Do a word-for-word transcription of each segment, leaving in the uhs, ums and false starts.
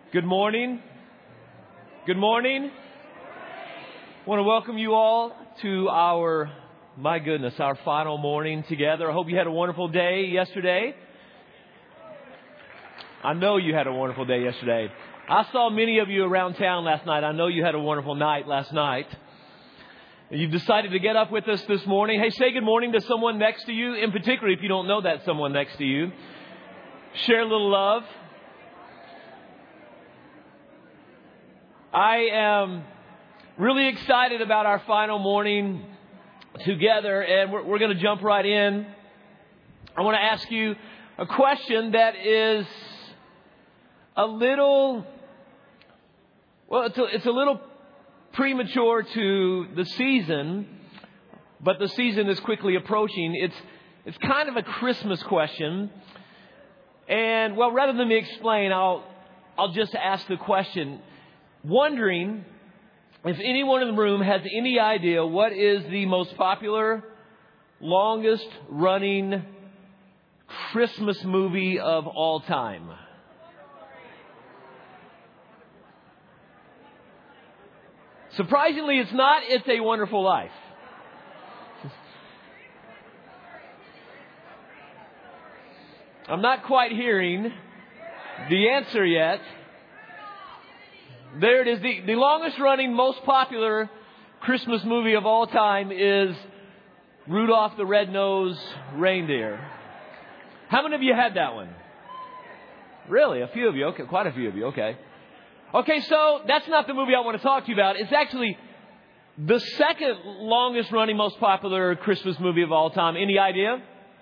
Good morning. Good morning. I want to welcome you all to our, my goodness, our final morning together. I hope you had a wonderful day yesterday. I know you had a wonderful day yesterday. I saw many of you around town last night. I know you had a wonderful night last night. You've decided to get up with us this morning. Hey, say good morning to someone next to you. In particular, if you don't know that someone next to you. Share a little love. I am really excited about our final morning together, and we're, we're going to jump right in. I want to ask you a question that is a little, well, it's a, it's a little premature to the season, but the season is quickly approaching. It's it's kind of a Christmas question. And, well, rather than me explain, I'll I'll just ask the question, wondering if anyone in the room has any idea what is the most popular, longest running Christmas movie of all time. Surprisingly, it's not It's a Wonderful Life. I'm not quite hearing the answer yet. There it is. The, the longest running, most popular Christmas movie of all time is Rudolph the Red-Nosed Reindeer. How many of you had that one? Really? A few of you. Okay, quite a few of you. Okay. Okay, so that's not the movie I want to talk to you about. It's actually the second longest running, most popular Christmas movie of all time. Any idea?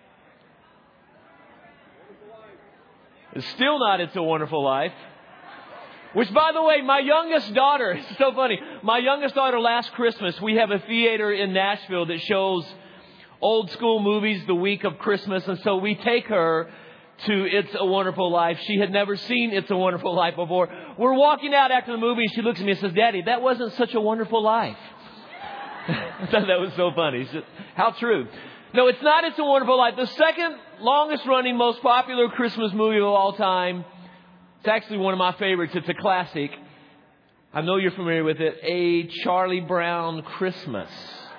It's still not It's a Wonderful Life. Which, by the way, my youngest daughter, it's so funny, my youngest daughter last Christmas, we have a theater in Nashville that shows old school movies the week of Christmas. And so we take her to It's a Wonderful Life. She had never seen It's a Wonderful Life before. We're walking out after the movie and she looks at me and says, "Daddy, that wasn't such a wonderful life." I thought that was so funny. She said, how true. No, it's not It's a Wonderful Life. The second longest running, most popular Christmas movie of all time. It's actually one of my favorites. It's a classic. I know you're familiar with it. A Charlie Brown Christmas.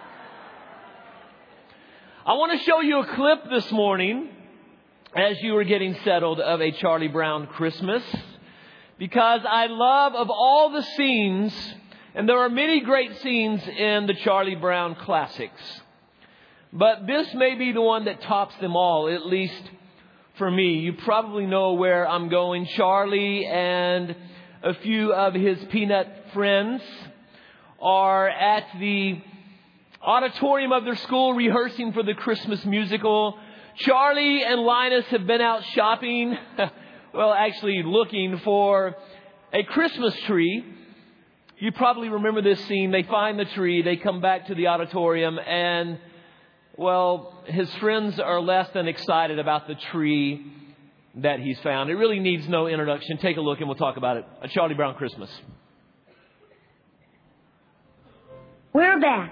I want to show you a clip this morning as you were getting settled of A Charlie Brown Christmas, because I love, of all the scenes, and there are many great scenes in the Charlie Brown classics, but this may be the one that tops them all, at least for me. You probably know where I'm going. Charlie and a few of his peanut friends are at the auditorium of their school rehearsing for the Christmas musical. Charlie and Linus have been out shopping, well, actually looking for a Christmas tree. You probably remember this scene. They find the tree, they come back to the auditorium, and, well, his friends are less than excited about the tree that he's found. It really needs no introduction. Take a look and we'll talk about it. A Charlie Brown Christmas. We're back.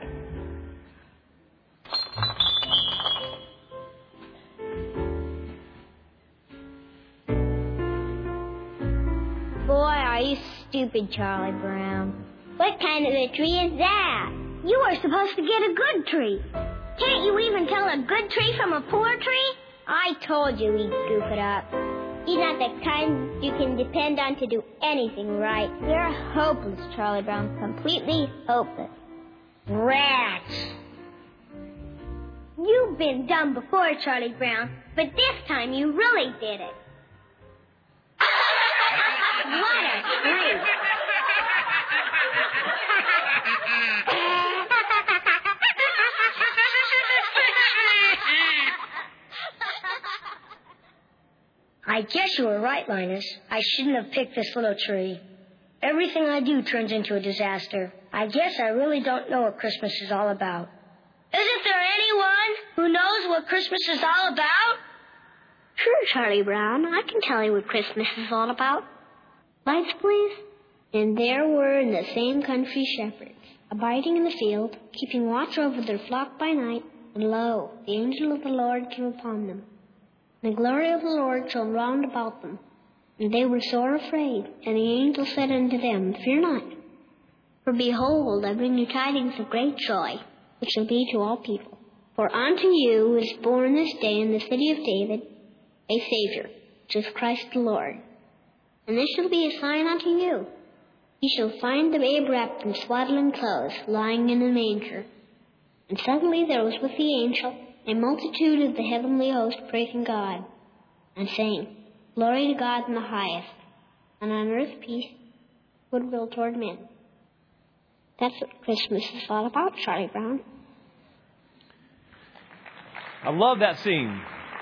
Boy, are you stupid, Charlie Brown. What kind of a tree is that? You were supposed to get a good tree. Can't you even tell a good tree from a poor tree? I told you he'd goof it up. He's not the kind you can depend on to do anything right. You're hopeless, Charlie Brown. Completely hopeless. Rats. You've been dumb before, Charlie Brown, but this time you really did it. What a tree. I guess you were right, Linus. I shouldn't have picked this little tree. Everything I do turns into a disaster. I guess I really don't know what Christmas is all about. Isn't there anyone who knows what Christmas is all about? Sure, Charlie Brown. I can tell you what Christmas is all about. Lights, please. And there were in the same country shepherds, abiding in the field, keeping watch over their flock by night. And lo, the angel of the Lord came upon them. The glory of the Lord shone round about them, And they were sore afraid. And the angel said unto them, Fear not. For behold, I bring you tidings of great joy, which shall be to all people. For unto you is born this day in the city of David a Savior, which is Christ the Lord. And this shall be a sign unto you. Ye shall find the babe wrapped in swaddling clothes, lying in a manger. And suddenly there was with the angel a multitude of the heavenly host praising God, and saying, Glory to God in the highest, and on earth peace, goodwill toward men. That's what Christmas is all about, Charlie Brown. I love that scene.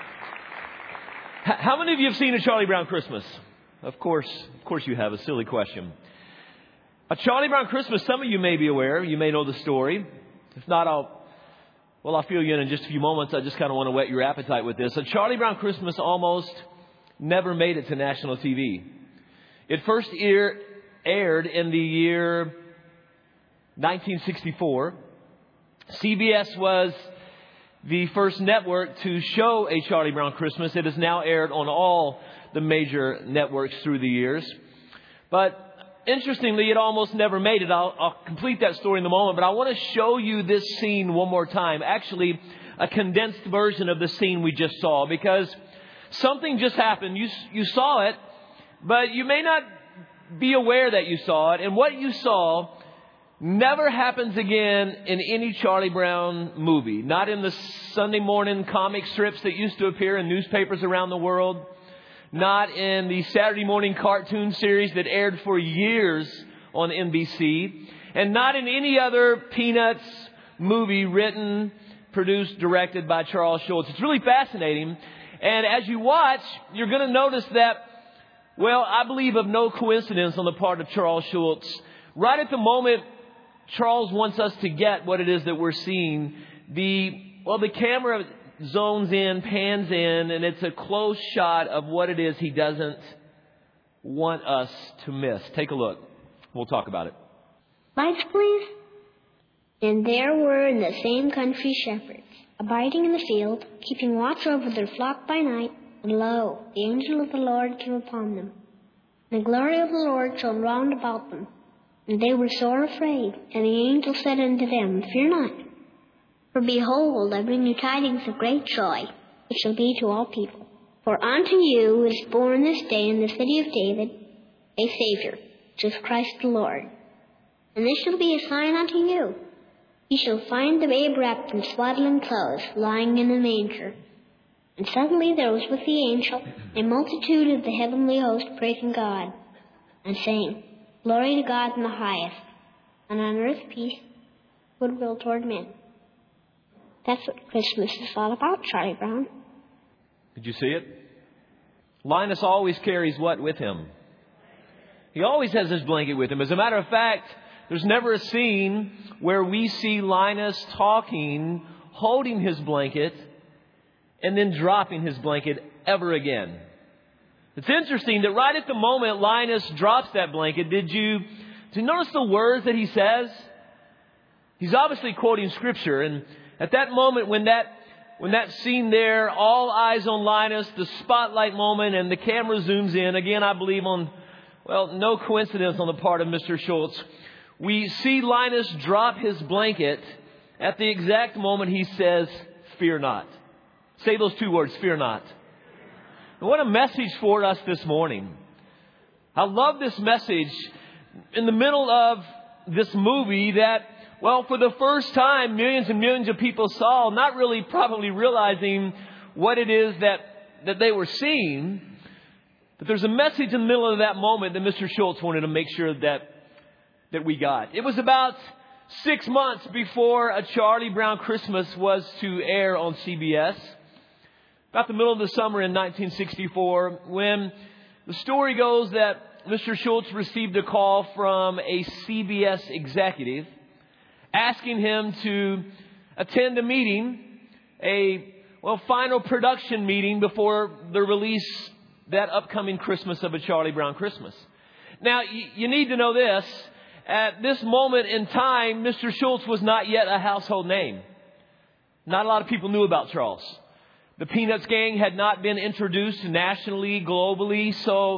H- how many of you have seen a Charlie Brown Christmas? Of course, of course you have. A silly question. A Charlie Brown Christmas, some of you may be aware. You may know the story. If not, I'll, well, I'll fill you in in just a few moments. I just kind of want to whet your appetite with this. A Charlie Brown Christmas almost never made it to national T V. It first air, aired in the year nineteen sixty-four. C B S was the first network to show a Charlie Brown Christmas. It has now aired on all the major networks through the years. But interestingly, it almost never made it. I'll, I'll complete that story in a moment, but I want to show you this scene one more time. Actually, a condensed version of the scene we just saw, because something just happened. You, you saw it, but you may not be aware that you saw it. And what you saw never happens again in any Charlie Brown movie. Not in the Sunday morning comic strips that used to appear in newspapers around the world. Not in the Saturday morning cartoon series that aired for years on N B C. And not in any other Peanuts movie written, produced, directed by Charles Schulz. It's really fascinating. And as you watch, you're going to notice that, well, I believe of no coincidence on the part of Charles Schulz. Right at the moment Charles wants us to get what it is that we're seeing, the, well, the camera zones in, pans in, and it's a close shot of what it is he doesn't want us to miss. Take a look. We'll talk about it. Lights, please. And there were in the same country shepherds, abiding in the field, keeping watch over their flock by night. And lo, the angel of the Lord came upon them. And the glory of the Lord shone round about them. And they were sore afraid. And the angel said unto them, Fear not. For behold, I bring you tidings of great joy, which shall be to all people. For unto you is born this day in the city of David a Savior, which is Christ the Lord. And this shall be a sign unto you. Ye shall find the babe wrapped in swaddling clothes, lying in a manger. And suddenly there was with the angel a multitude of the heavenly host praising God, and saying, Glory to God in the highest, and on earth peace, goodwill toward men. That's what Christmas is all about, Charlie Brown. Did you see it? Linus always carries what with him? He always has his blanket with him. As a matter of fact, there's never a scene where we see Linus talking, holding his blanket, and then dropping his blanket ever again. It's interesting that right at the moment Linus drops that blanket, did you, did you notice the words that he says? He's obviously quoting Scripture, and at that moment when that when that scene there, all eyes on Linus, the spotlight moment, and the camera zooms in, again I believe on, well, no coincidence on the part of Mister Schulz, we see Linus drop his blanket at the exact moment he says, Fear not. Say those two words, fear not. And what a message for us this morning. I love this message in the middle of this movie that, well, for the first time, millions and millions of people saw, not really probably realizing what it is that, that they were seeing. But there's a message in the middle of that moment that Mister Schulz wanted to make sure that, that we got. It was about six months before A Charlie Brown Christmas was to air on C B S. About the middle of the summer in nineteen sixty-four, when the story goes that Mister Schulz received a call from a C B S executive asking him to attend a meeting, a, well, final production meeting before the release that upcoming Christmas of A Charlie Brown Christmas. Now, you, you need to know this. At this moment in time, Mister Schulz was not yet a household name. Not a lot of people knew about Charles. The Peanuts gang had not been introduced nationally, globally, so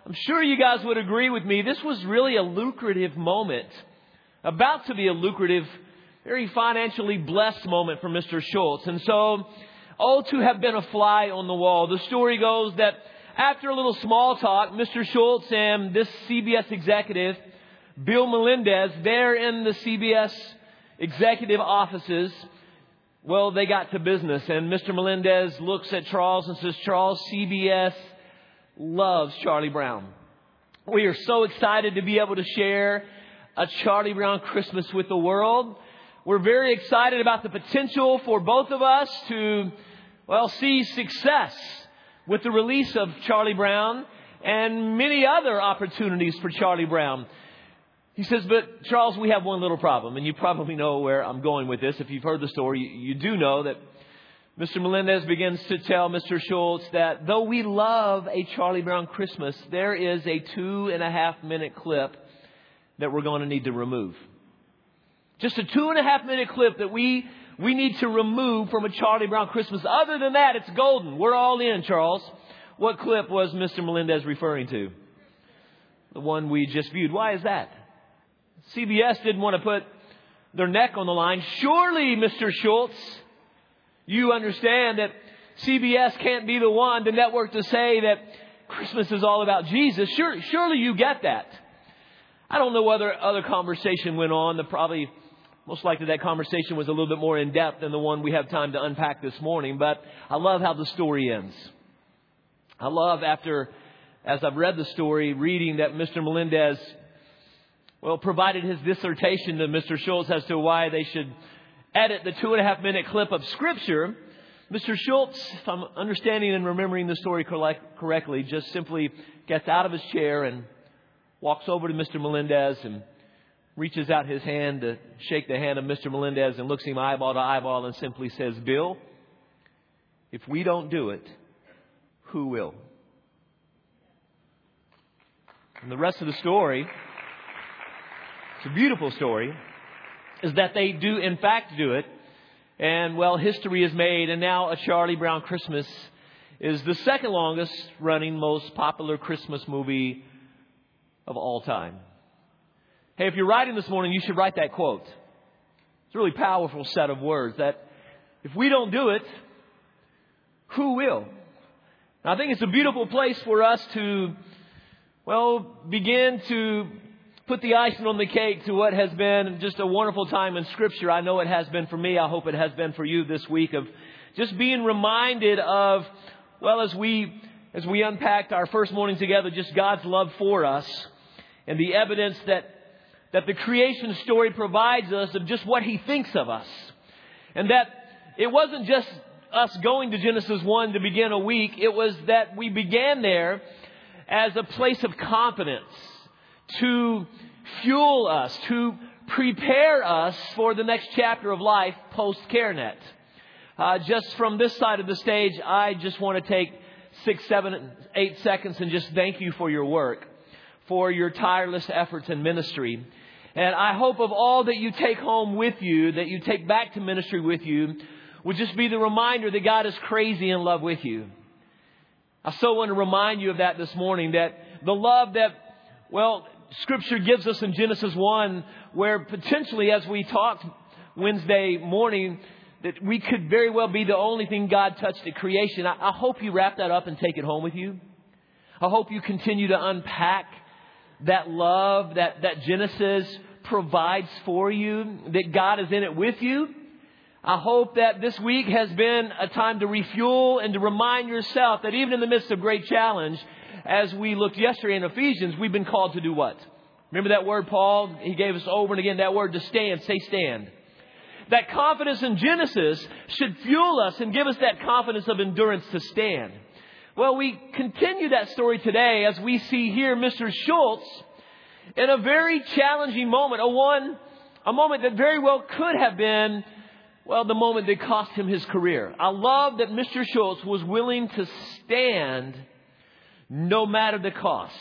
I'm sure you guys would agree with me. This was really a lucrative moment, about to be a lucrative, very financially blessed moment for Mister Schultz. And so, oh, to have been a fly on the wall. The story goes that after a little small talk, Mister Schultz and this C B S executive, Bill Melendez, they're in the C B S executive offices. Well, they got to business, and Mister Melendez looks at Charles and says, Charles, C B S loves Charlie Brown. We are so excited to be able to share a Charlie Brown Christmas with the world. We're very excited about the potential for both of us to, well, see success with the release of Charlie Brown and many other opportunities for Charlie Brown. He says, but Charles, we have one little problem, and you probably know where I'm going with this. If you've heard the story, you do know that Mister Melendez begins to tell Mister Schultz that though we love a Charlie Brown Christmas, there is a two and a half minute clip that we're going to need to remove. Just a two and a half minute clip that we we need to remove from a Charlie Brown Christmas. Other than that, it's golden. We're all in, Charles. What clip was Mister Melendez referring to? The one we just viewed. Why is that? C B S didn't want to put their neck on the line. Surely, Mister Schultz, you understand that C B S can't be the one, the network, to say that Christmas is all about Jesus. Sure, surely you get that. I don't know whether other conversation went on. The probably, most likely that conversation was a little bit more in depth than the one we have time to unpack this morning. But I love how the story ends. I love after, as I've read the story, reading that Mister Melendez, well, provided his dissertation to Mister Schultz as to why they should edit the two and a half minute clip of Scripture. Mister Schultz, if I'm understanding and remembering the story correctly, just simply gets out of his chair and walks over to Mister Melendez and reaches out his hand to shake the hand of Mister Melendez and looks him eyeball to eyeball and simply says, Bill, if we don't do it, who will? And the rest of the story, it's a beautiful story, is that they do in fact do it. And, well, history is made, and now A Charlie Brown Christmas is the second longest running, most popular Christmas movie of all time. Hey, if you're writing this morning, you should write that quote. It's a really powerful set of words that if we don't do it, who will? And I think it's a beautiful place for us to, well, begin to put the icing on the cake to what has been just a wonderful time in Scripture. I know it has been for me. I hope it has been for you this week, of just being reminded of, well, as we as we unpacked our first morning together, just God's love for us and the evidence that that the creation story provides us of just what He thinks of us. And that it wasn't just us going to Genesis one to begin a week. It was that we began there as a place of confidence to fuel us, to prepare us for the next chapter of life post-CareNet. Uh, just from this side of the stage, I just want to take six, seven, eight seconds and just thank you for your work, for your tireless efforts in ministry. And I hope of all that you take home with you, that you take back to ministry with you, would just be the reminder that God is crazy in love with you. I so want to remind you of that this morning, that the love that, well, Scripture gives us in Genesis one, where potentially, as we talked Wednesday morning, that we could very well be the only thing God touched at creation. I, I hope you wrap that up and take it home with you. I hope you continue to unpack that love that, that Genesis provides for you, that God is in it with you. I hope that this week has been a time to refuel and to remind yourself that even in the midst of great challenge, as we looked yesterday in Ephesians, we've been called to do what? Remember that word, Paul? He gave us over and again that word, to stand. Say stand. That confidence in Genesis should fuel us and give us that confidence of endurance to stand. Well, we continue that story today as we see here Mister Schultz in a very challenging moment, a one, a moment that very well could have been, well, the moment that cost him his career. I love that Mister Schultz was willing to stand no matter the cost.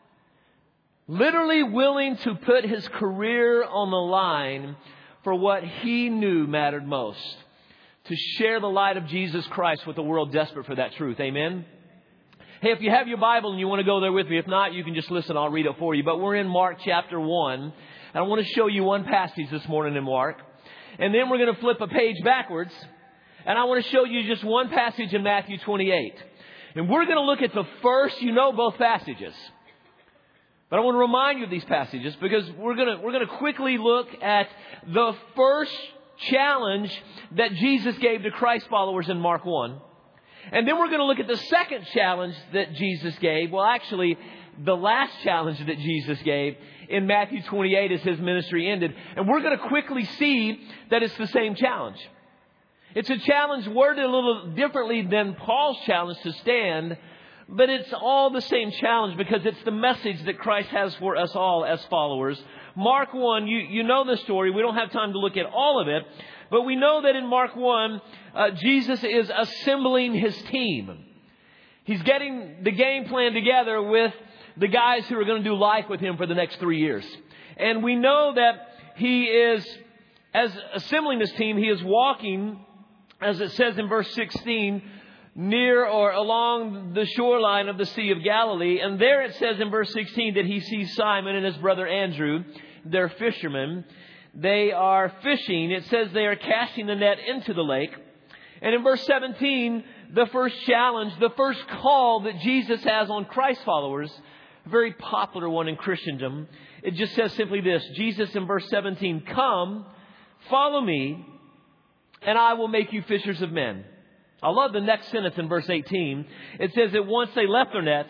Literally willing to put his career on the line for what he knew mattered most. To share the light of Jesus Christ with a world desperate for that truth. Amen? Hey, if you have your Bible and you want to go there with me, if not, you can just listen. I'll read it for you. But we're in Mark chapter one. And I want to show you one passage this morning in Mark. And then we're going to flip a page backwards. And I want to show you just one passage in Matthew twenty-eight. And we're going to look at the first, you know both passages. But I want to remind you of these passages because we're going to, we're going to quickly look at the first challenge that Jesus gave to Christ followers in Mark one. And then we're going to look at the second challenge that Jesus gave. Well, actually, the last challenge that Jesus gave in Matthew twenty-eight as his ministry ended. And we're going to quickly see that it's the same challenge. It's a challenge worded a little differently than Paul's challenge to stand. But it's all the same challenge because it's the message that Christ has for us all as followers. Mark one, you, you know the story. We don't have time to look at all of it. But we know that in Mark one, uh, Jesus is assembling his team. He's getting the game plan together with the guys who are going to do life with him for the next three years. And we know that he is, as assembling this team, he is walking, as it says in verse sixteen, near or along the shoreline of the Sea of Galilee. And there it says in verse sixteen that he sees Simon and his brother Andrew. They're fishermen. They are fishing. It says they are casting the net into the lake. And in verse seventeen, the first challenge, the first call that Jesus has on Christ followers, a very popular one in Christendom. It just says simply this. Jesus in verse seventeen, come, follow me, and I will make you fishers of men. I love the next sentence in verse eighteen. It says that once they left their nets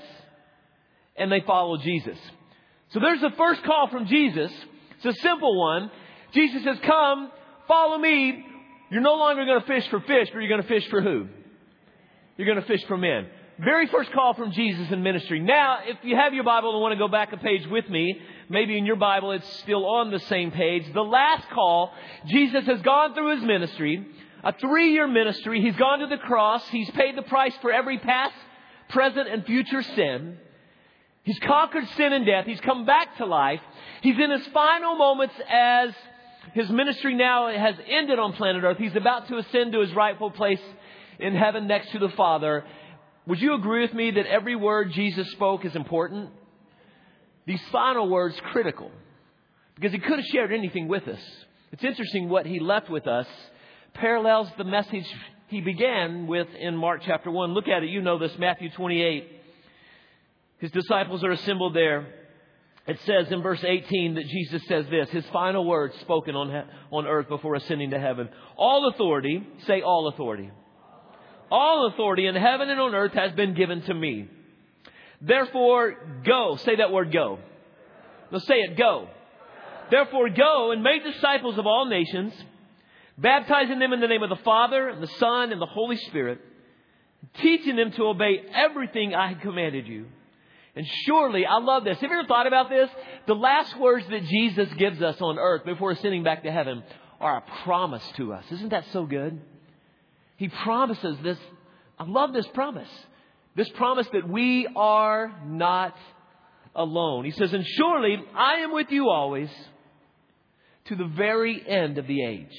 and they followed Jesus. So there's the first call from Jesus. It's a simple one. Jesus says, come, follow me. You're no longer going to fish for fish, but you're going to fish for who? You're going to fish for men. Very first call from Jesus in ministry. Now, if you have your Bible and want to go back a page with me, maybe in your Bible it's still on the same page. The last call, Jesus has gone through his ministry, a three-year ministry. He's gone to the cross. He's paid the price for every past, present, and future sin. He's conquered sin and death. He's come back to life. He's in his final moments as his ministry now has ended on planet Earth. He's about to ascend to his rightful place in heaven next to the Father. Would you agree with me that every word Jesus spoke is important? These final words critical because he could have shared anything with us. It's interesting what he left with us parallels the message he began with in Mark chapter one. Look at it. You know this, Matthew twenty-eight. His disciples are assembled there. It says in verse eighteen that Jesus says this, his final words spoken on, on earth before ascending to heaven. All authority, say all authority. All authority in heaven and on earth has been given to me. Therefore, go. Say that word, go. No, say it, go. Therefore, go and make disciples of all nations, baptizing them in the name of the Father and the Son and the Holy Spirit, teaching them to obey everything I have commanded you. And surely, I love this. Have you ever thought about this? The last words that Jesus gives us on earth before ascending back to heaven are a promise to us. Isn't that so good? He promises this. I love this promise. This promise that we are not alone. He says, and surely I am with you always to the very end of the age.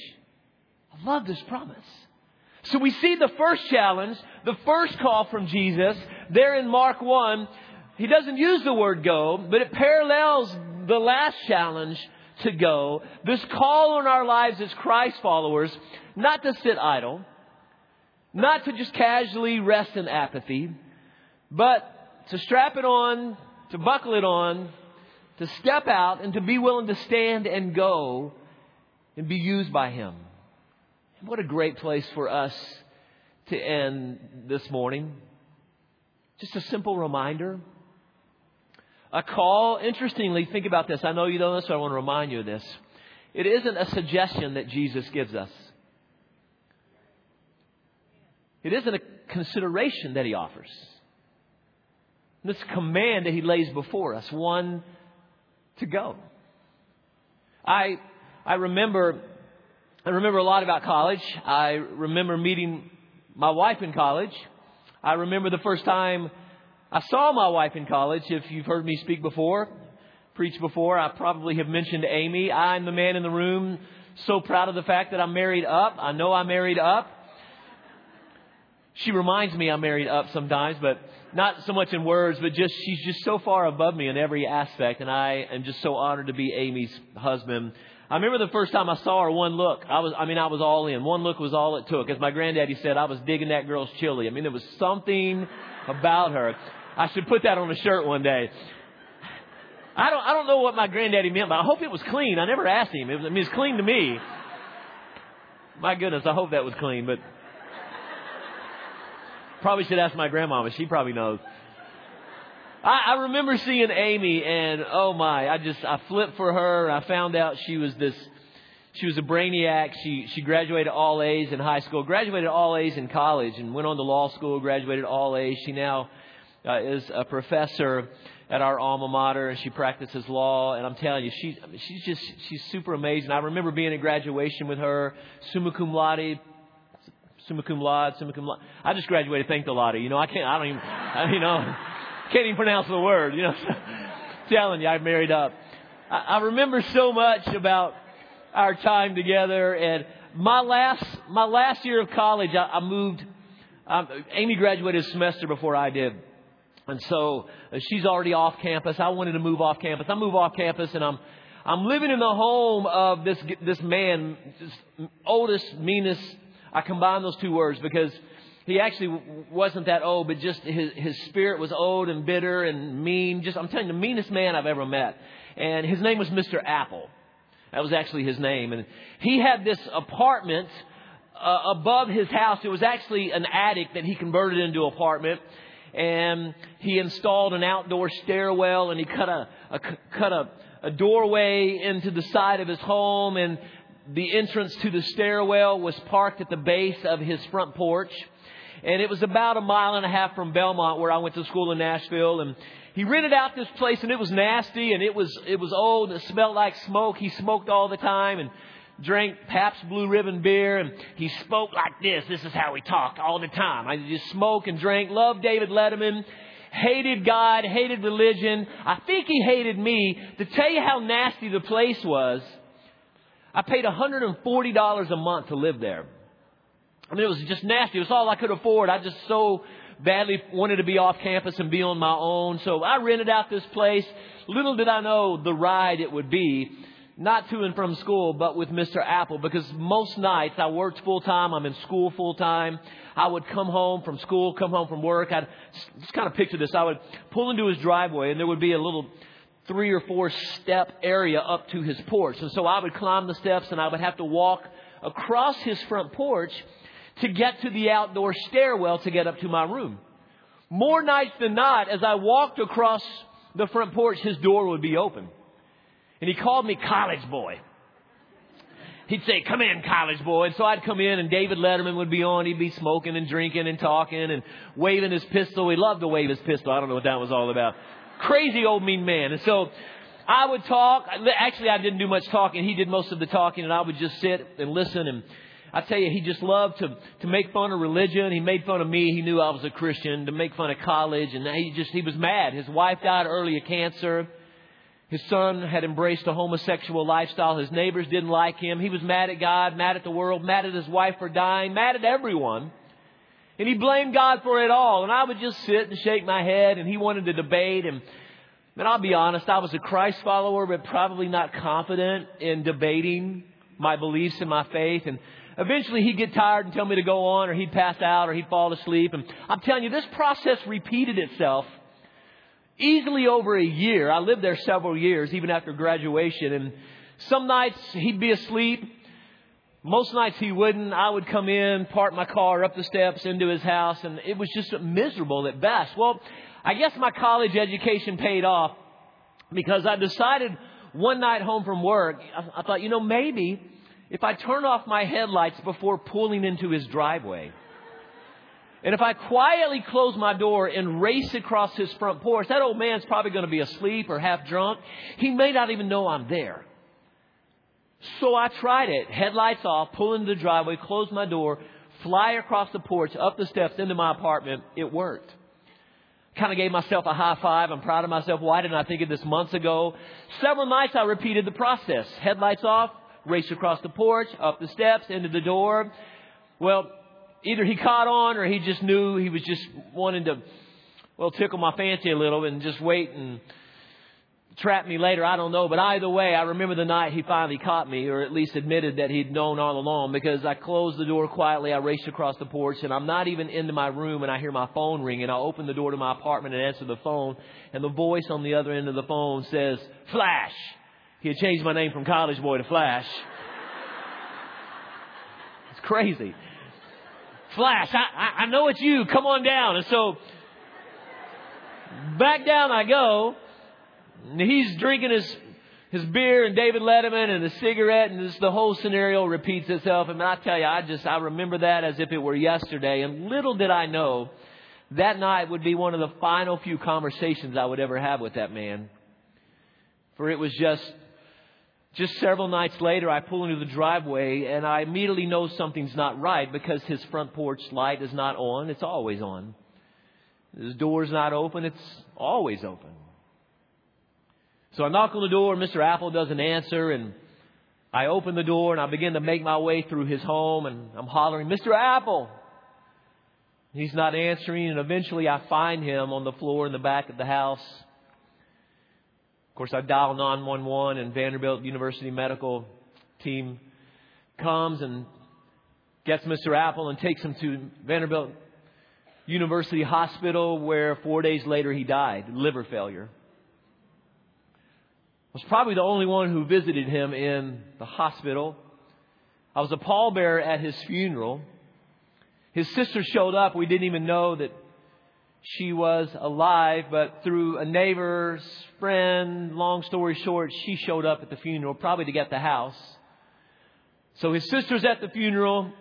I love this promise. So we see the first challenge, the first call from Jesus there in Mark one. He doesn't use the word go, but it parallels the last challenge to go. This call on our lives as Christ followers, not to sit idle, not to just casually rest in apathy, but to strap it on, to buckle it on, to step out and to be willing to stand and go and be used by Him. What a great place for us to end this morning. Just a simple reminder. A call. Interestingly, think about this. I know you know this, so I want to remind you of this. It isn't a suggestion that Jesus gives us. It isn't a consideration that He offers. This command that He lays before us, one to go. I I remember I remember a lot about college. I remember meeting my wife in college. I remember the first time I saw my wife in college. If you've heard me speak before, preach before, I probably have mentioned Amy. I'm the man in the room, so proud of the fact that I'm married up. I know I'm married up. She reminds me I'm married up sometimes, but not so much in words, but just she's just so far above me in every aspect. And I am just so honored to be Amy's husband. I remember the first time I saw her, one look, I was, I mean, I was all in. One look was all it took. As my granddaddy said, I was digging that girl's chili. I mean, there was something about her. I should put that on a shirt one day. I don't, I don't know what my granddaddy meant, but I hope it was clean. I never asked him. It was, I mean, it's clean to me. My goodness, I hope that was clean, but probably should ask my grandmama. She probably knows. I, I remember seeing Amy, and oh my, I just, I flipped for her. I found out she was this, she was a brainiac. She, she graduated all A's in high school, graduated all A's in college, and went on to law school, graduated all A's. She now uh, is a professor at our alma mater, and she practices law. And I'm telling you, she, she's just, she's super amazing. I remember being at graduation with her, summa cum laude, summa cum laude, summa cum laude. I just graduated, thank the laude. You know, I can't, I don't even, I, you know. Can't even pronounce the word, you know. Telling you, I married up. I, I remember so much about our time together. And my last my last year of college, I, I moved. Um, Amy graduated a semester before I did, and so uh, she's already off campus. I wanted to move off campus. I move off campus, and I'm I'm living in the home of this this man, this oldest, meanest. I combine those two words because he actually wasn't that old, but just his, his spirit was old and bitter and mean. Just, I'm telling you, the meanest man I've ever met. And his name was Mister Apple. That was actually his name. And he had this apartment uh, above his house. It was actually an attic that he converted into an apartment. And he installed an outdoor stairwell, and he cut a, a cut a, a doorway into the side of his home. And the entrance to the stairwell was parked at the base of his front porch. And it was about a mile and a half from Belmont, where I went to school in Nashville. And he rented out this place, and it was nasty, and it was it was old, and it smelled like smoke. He smoked all the time and drank Pabst Blue Ribbon beer, and he spoke like this. This is how he talked all the time. I just smoked and drank. Loved David Letterman. Hated God. Hated religion. I think he hated me. To tell you how nasty the place was, I paid one hundred forty dollars a month to live there. I mean, it was just nasty. It was all I could afford. I just so badly wanted to be off campus and be on my own. So I rented out this place. Little did I know the ride it would be, not to and from school, but with Mister Apple, because most nights I worked full time. I'm in school full time. I would come home from school, come home from work. I'd just kind of picture this. I would pull into his driveway, and there would be a little three or four step area up to his porch. And so I would climb the steps, and I would have to walk across his front porch to get to the outdoor stairwell to get up to my room. More nights than not, as I walked across the front porch, his door would be open. And he called me college boy. He'd say, "Come in, college boy." And so I'd come in, and David Letterman would be on. He'd be smoking and drinking and talking and waving his pistol. He loved to wave his pistol. I don't know what that was all about. Crazy old mean man. And so I would talk. Actually, I didn't do much talking. He did most of the talking, and I would just sit and listen. And I tell you, he just loved to, to make fun of religion. He made fun of me. He knew I was a Christian, to make fun of college. And he just, he was mad. His wife died early of cancer. His son had embraced a homosexual lifestyle. His neighbors didn't like him. He was mad at God, mad at the world, mad at his wife for dying, mad at everyone. And he blamed God for it all. And I would just sit and shake my head, and he wanted to debate. And, and I'll be honest, I was a Christ follower, but probably not confident in debating my beliefs and my faith. And eventually he'd get tired and tell me to go on, or he'd pass out, or he'd fall asleep. And I'm telling you, this process repeated itself easily over a year. I lived there several years, even after graduation. And some nights he'd be asleep. Most nights he wouldn't. I would come in, park my car up the steps into his house, and it was just miserable at best. Well, I guess my college education paid off, because I decided one night home from work, I, I thought, you know, maybe if I turn off my headlights before pulling into his driveway, and if I quietly close my door and race across his front porch, that old man's probably going to be asleep or half drunk. He may not even know I'm there. So I tried it. Headlights off, pull into the driveway, close my door, fly across the porch, up the steps into my apartment. It worked. Kind of gave myself a high five. I'm proud of myself. Why didn't I think of this months ago? Several nights I repeated the process. Headlights off, race across the porch, up the steps, into the door. Well, either he caught on, or he just knew he was just wanting to well, tickle my fancy a little and just wait and trap me later. I don't know. But either way, I remember the night he finally caught me, or at least admitted that he'd known all along, because I closed the door quietly. I raced across the porch, and I'm not even into my room, and I hear my phone ring, and I open the door to my apartment and answer the phone, and the voice on the other end of the phone says, Flash. He had changed my name from College Boy to Flash. It's crazy. Flash, I, I know it's you. Come on down. And so back down I go. He's drinking his his beer and David Letterman and a cigarette, and this, the whole scenario repeats itself. And I tell you, I just I remember that as if it were yesterday. And little did I know that night would be one of the final few conversations I would ever have with that man. For it was just just several nights later, I pull into the driveway and I immediately know something's not right, because his front porch light is not on. It's always on. His door's not open. It's always open. So I knock on the door, Mister Apple doesn't answer, and I open the door and I begin to make my way through his home, and I'm hollering, Mister Apple! He's not answering, and eventually I find him on the floor in the back of the house. Of course, I dial nine one one, and Vanderbilt University medical team comes and gets Mister Apple and takes him to Vanderbilt University Hospital, where four days later he died, liver failure. I was probably the only one who visited him in the hospital. I was a pallbearer at his funeral. His sister showed up. We didn't even know that she was alive, but through a neighbor's friend, long story short, she showed up at the funeral, probably to get the house. So his sister's at the funeral,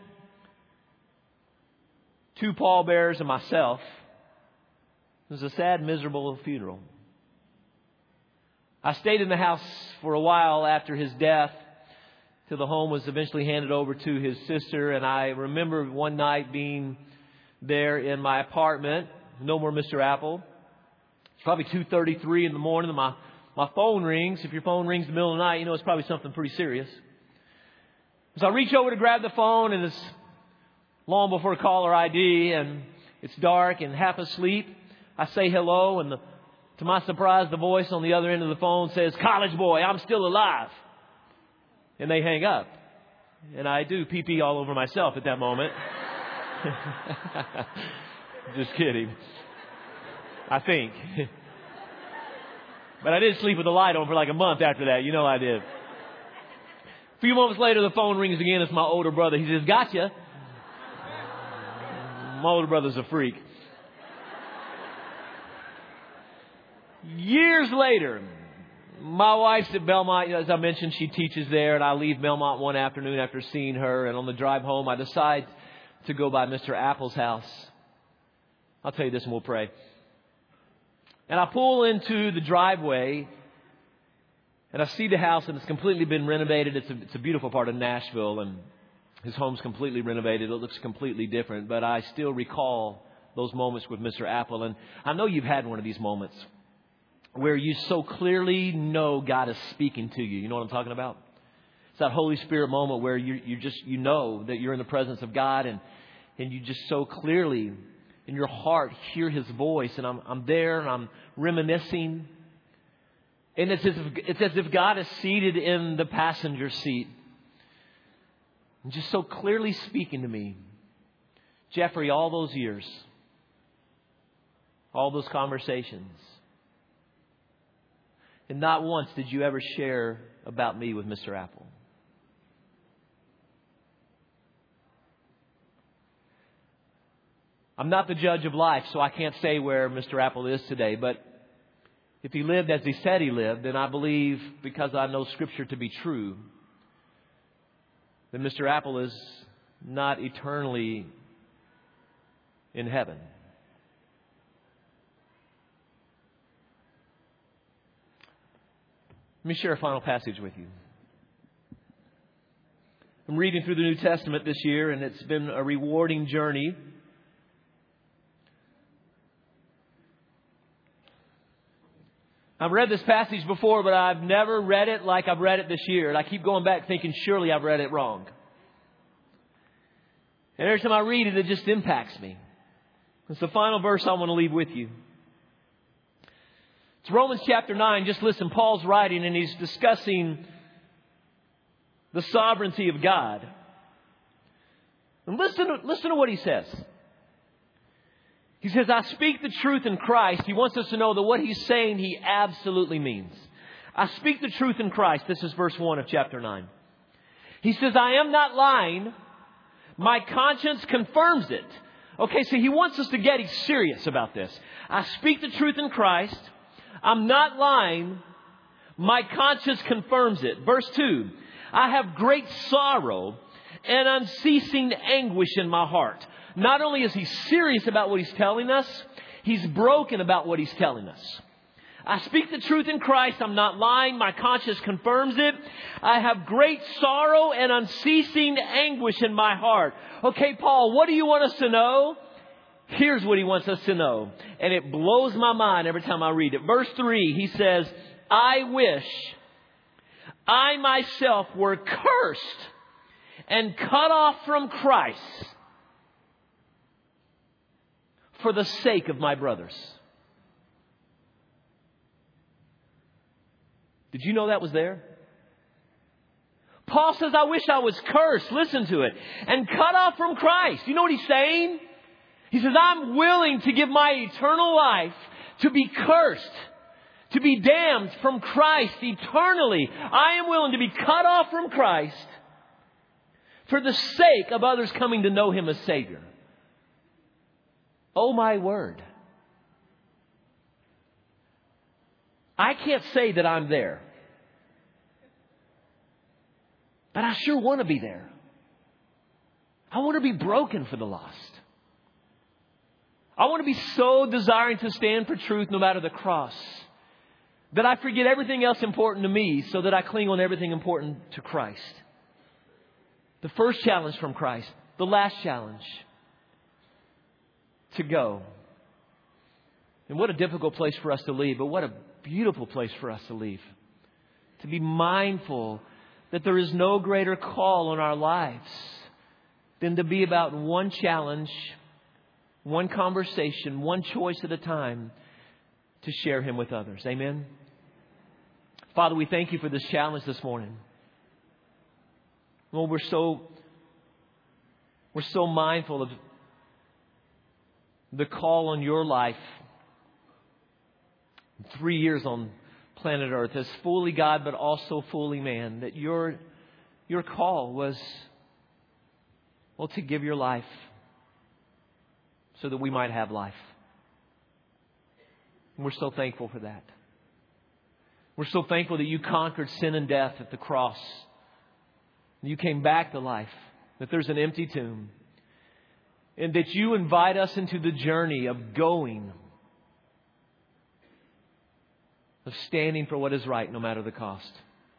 two pallbearers and myself. It was a sad, miserable funeral. I stayed in the house for a while after his death, till the home was eventually handed over to his sister. And I remember one night being there in my apartment. No more Mister Apple. It's probably two thirty-three in the morning. And my, my phone rings. If your phone rings in the middle of the night, you know it's probably something pretty serious. So I reach over to grab the phone, and it's long before caller I D, and it's dark and half asleep. I say hello, and the To my surprise, the voice on the other end of the phone says, College Boy, I'm still alive. And they hang up. And I do pee-pee all over myself at that moment. Just kidding. I think. But I did sleep with the light on for like a month after that. You know I did. A few moments later, the phone rings again. It's my older brother. He says, Gotcha. My older brother's a freak. Years later, my wife's at Belmont. As I mentioned, she teaches there, and I leave Belmont one afternoon after seeing her. And on the drive home, I decide to go by Mister Apple's house. I'll tell you this and we'll pray. And I pull into the driveway, and I see the house, and it's completely been renovated. It's a, it's a beautiful part of Nashville, and his home's completely renovated. It looks completely different, but I still recall those moments with Mister Apple. And I know you've had one of these moments where you so clearly know God is speaking to you. You know what I'm talking about? It's that Holy Spirit moment where you you just you know that you're in the presence of God, and and you just so clearly in your heart hear His voice. And I'm I'm there and I'm reminiscing, and it's as if, it's as if God is seated in the passenger seat and just so clearly speaking to me. Jeffrey, all those years, all those conversations, and not once did you ever share about me with Mister Apple. I'm not the judge of life, so I can't say where Mister Apple is today. But if he lived as he said he lived, then I believe, because I know Scripture to be true, that Mister Apple is not eternally in heaven. Let me share a final passage with you. I'm reading through the New Testament this year, and it's been a rewarding journey. I've read this passage before, but I've never read it like I've read it this year. And I keep going back thinking, surely I've read it wrong. And every time I read it, it just impacts me. It's the final verse I want to leave with you. It's Romans chapter nine. Just listen. Paul's writing and he's discussing the sovereignty of God. And listen to, listen to what he says. He says, I speak the truth in Christ. He wants us to know that what he's saying, he absolutely means. I speak the truth in Christ. This is verse one of chapter nine. He says, I am not lying. My conscience confirms it. Okay, so he wants us to get serious about this. I speak the truth in Christ. I'm not lying. My conscience confirms it. Verse two, I have great sorrow and unceasing anguish in my heart. Not only is he serious about what he's telling us, he's broken about what he's telling us. I speak the truth in Christ. I'm not lying. My conscience confirms it. I have great sorrow and unceasing anguish in my heart. Okay, Paul, what do you want us to know? Here's what he wants us to know. And it blows my mind every time I read it. Verse three, he says, I wish I myself were cursed and cut off from Christ for the sake of my brothers. Did you know that was there? Paul says, I wish I was cursed. Listen to it. And cut off from Christ. You know what he's saying? He says, I'm willing to give my eternal life to be cursed, to be damned from Christ eternally. I am willing to be cut off from Christ for the sake of others coming to know Him as Savior. Oh, my word. I can't say that I'm there. But I sure want to be there. I want to be broken for the lost. I want to be so desiring to stand for truth no matter the cross, that I forget everything else important to me so that I cling on everything important to Christ. The first challenge from Christ. The last challenge. To go. And what a difficult place for us to leave, but what a beautiful place for us to leave. To be mindful that there is no greater call on our lives than to be about one challenge, one conversation, one choice at a time to share Him with others. Amen. Father, we thank You for this challenge this morning. Lord, we're so, we're so mindful of the call on Your life. Three years on planet Earth as fully God, but also fully man. That your, your call was, well, to give Your life so that we might have life. And we're so thankful for that. We're so thankful that You conquered sin and death at the cross. You came back to life. That there's an empty tomb. And that You invite us into the journey of going. Of standing for what is right no matter the cost.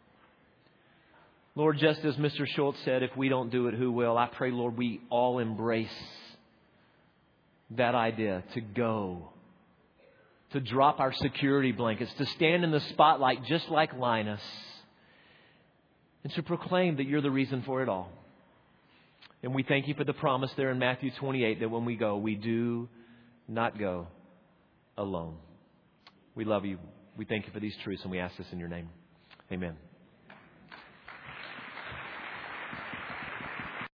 Lord, just as Mister Schultz said, if we don't do it, who will? I pray, Lord, we all embrace that idea to go. To drop our security blankets. To stand in the spotlight just like Linus. And to proclaim that You're the reason for it all. And we thank You for the promise there in Matthew twenty-eight that when we go, we do not go alone. We love You. We thank You for these truths and we ask this in Your name. Amen.